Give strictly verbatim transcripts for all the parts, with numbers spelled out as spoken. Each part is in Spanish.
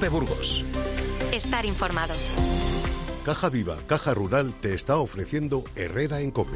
COPE Burgos. Estar informado. Caja Viva, Caja Rural te está ofreciendo Herrera en COPE.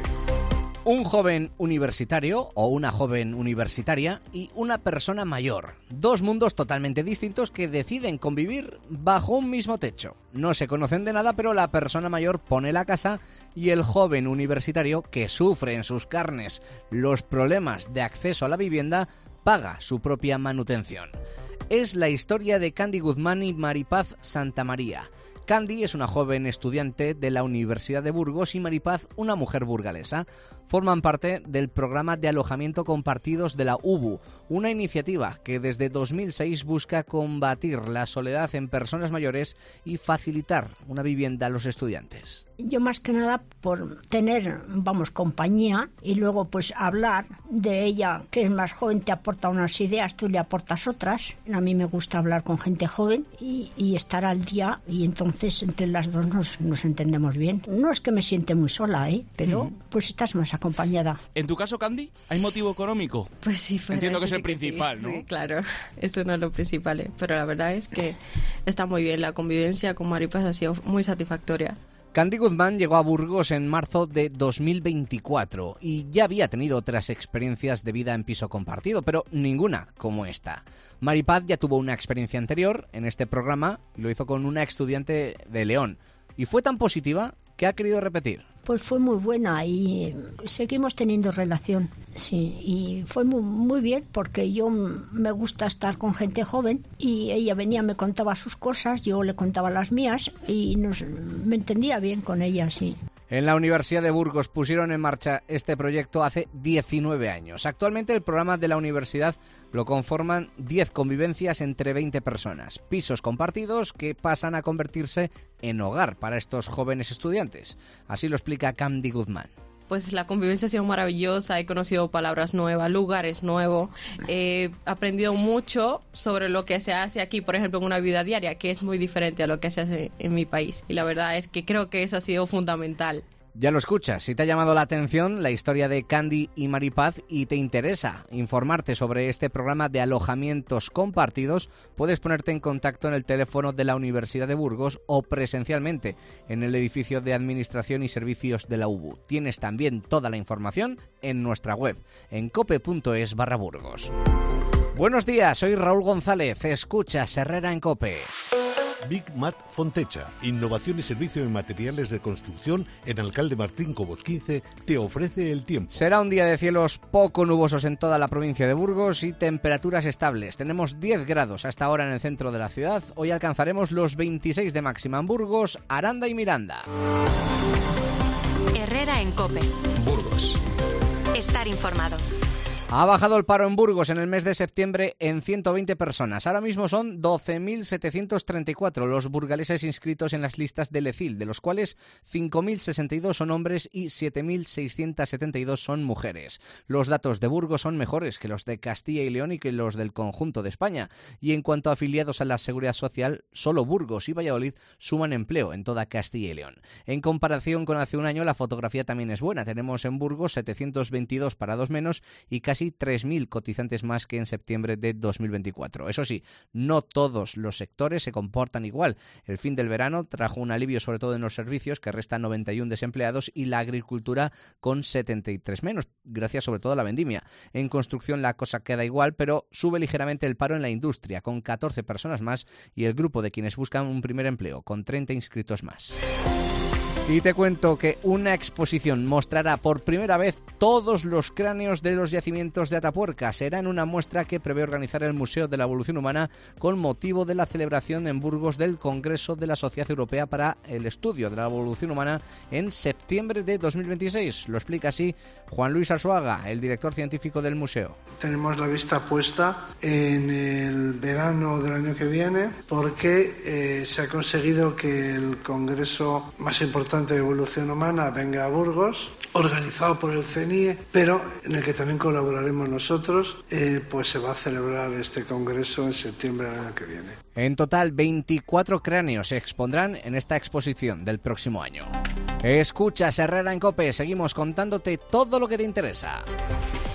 Un joven universitario o una joven universitaria y una persona mayor. Dos mundos totalmente distintos que deciden convivir bajo un mismo techo. No se conocen de nada, pero la persona mayor pone la casa y el joven universitario, que sufre en sus carnes los problemas de acceso a la vivienda, paga su propia manutención. Es la historia de Candy Guzmán y Maripaz Santamaría. Candy es una joven estudiante de la Universidad de Burgos y Maripaz una mujer burgalesa. Forman parte del programa de alojamiento compartidos de la U B U, una iniciativa que desde dos mil seis busca combatir la soledad en personas mayores y facilitar una vivienda a los estudiantes. Yo más que nada por tener, vamos, compañía y luego pues hablar de ella, que es más joven, te aporta unas ideas, tú le aportas otras. A mí me gusta hablar con gente joven y, y estar al día, y entonces entre las dos nos, nos entendemos bien. No es que me siente muy sola, ¿eh? Pero uh-huh. pues estás más acompañada. En tu caso, Candy, ¿hay motivo económico? Pues sí, fuera entiendo que es el sí principal, que sí. ¿no? Sí, claro, eso no es lo principal, ¿eh? Pero la verdad es que está muy bien. La convivencia con Maripaz ha sido muy satisfactoria. Candy Guzmán llegó a Burgos en marzo de dos mil veinticuatro y ya había tenido otras experiencias de vida en piso compartido, pero ninguna como esta. Maripaz ya tuvo una experiencia anterior en este programa, lo hizo con una estudiante de León, y fue tan positiva que ha querido repetir. Pues fue muy buena y seguimos teniendo relación, sí, y fue muy, muy bien porque yo me gusta estar con gente joven y ella venía, me contaba sus cosas, yo le contaba las mías y nos, me entendía bien con ella, sí. En la Universidad de Burgos pusieron en marcha este proyecto hace diecinueve años. Actualmente el programa de la universidad lo conforman diez convivencias entre veinte personas, pisos compartidos que pasan a convertirse en hogar para estos jóvenes estudiantes. Así lo explica Candy Guzmán. Pues la convivencia ha sido maravillosa, he conocido palabras nuevas, lugares nuevos, he aprendido mucho sobre lo que se hace aquí, por ejemplo, en una vida diaria, que es muy diferente a lo que se hace en mi país. Y la verdad es que creo que eso ha sido fundamental. Ya lo escuchas, si te ha llamado la atención la historia de Candy y Maripaz y te interesa informarte sobre este programa de alojamientos compartidos, puedes ponerte en contacto en el teléfono de la Universidad de Burgos o presencialmente en el edificio de Administración y Servicios de la U B U. Tienes también toda la información en nuestra web, en cope.es barra Burgos. Buenos días, soy Raúl González, escuchas Herrera en COPE. Big Mat Fontecha, innovación y servicio en materiales de construcción en Alcalde Martín Cobos quince, te ofrece el tiempo. Será un día de cielos poco nubosos en toda la provincia de Burgos y temperaturas estables. Tenemos diez grados hasta ahora en el centro de la ciudad. Hoy alcanzaremos los veintiséis de máxima en Burgos, Aranda y Miranda. Herrera en COPE. Burgos. Estar informado. Ha bajado el paro en Burgos en el mes de septiembre en ciento veinte personas. Ahora mismo son doce mil setecientos treinta y cuatro los burgaleses inscritos en las listas del E C I L, de los cuales cinco mil sesenta y dos son hombres y siete mil seiscientos setenta y dos son mujeres. Los datos de Burgos son mejores que los de Castilla y León y que los del conjunto de España. Y en cuanto a afiliados a la Seguridad Social, solo Burgos y Valladolid suman empleo en toda Castilla y León. En comparación con hace un año, la fotografía también es buena. Tenemos en Burgos setecientos veintidós parados menos y casi casi tres mil cotizantes más que en septiembre de dos mil veinticuatro. Eso sí, no todos los sectores se comportan igual. El fin del verano trajo un alivio sobre todo en los servicios, que restan noventa y uno desempleados, y la agricultura con setenta y tres menos, gracias sobre todo a la vendimia. En construcción la cosa queda igual, pero sube ligeramente el paro en la industria, con catorce personas más, y el grupo de quienes buscan un primer empleo, con treinta inscritos más. Y te cuento que una exposición mostrará por primera vez todos los cráneos de los yacimientos de Atapuerca. Será en una muestra que prevé organizar el Museo de la Evolución Humana con motivo de la celebración en Burgos del Congreso de la Sociedad Europea para el Estudio de la Evolución Humana en septiembre de dos mil veintiséis. Lo explica así Juan Luis Arzuaga, el director científico del museo. Tenemos la vista puesta en el verano del año que viene porque eh, se ha conseguido que el congreso más importante de evolución humana venga a Burgos, organizado por el C E N I E, pero en el que también colaboraremos nosotros, eh, pues se va a celebrar este congreso en septiembre del año que viene. En total, veinticuatro cráneos se expondrán en esta exposición del próximo año. Escuchas Herrera en COPE, seguimos contándote todo lo que te interesa.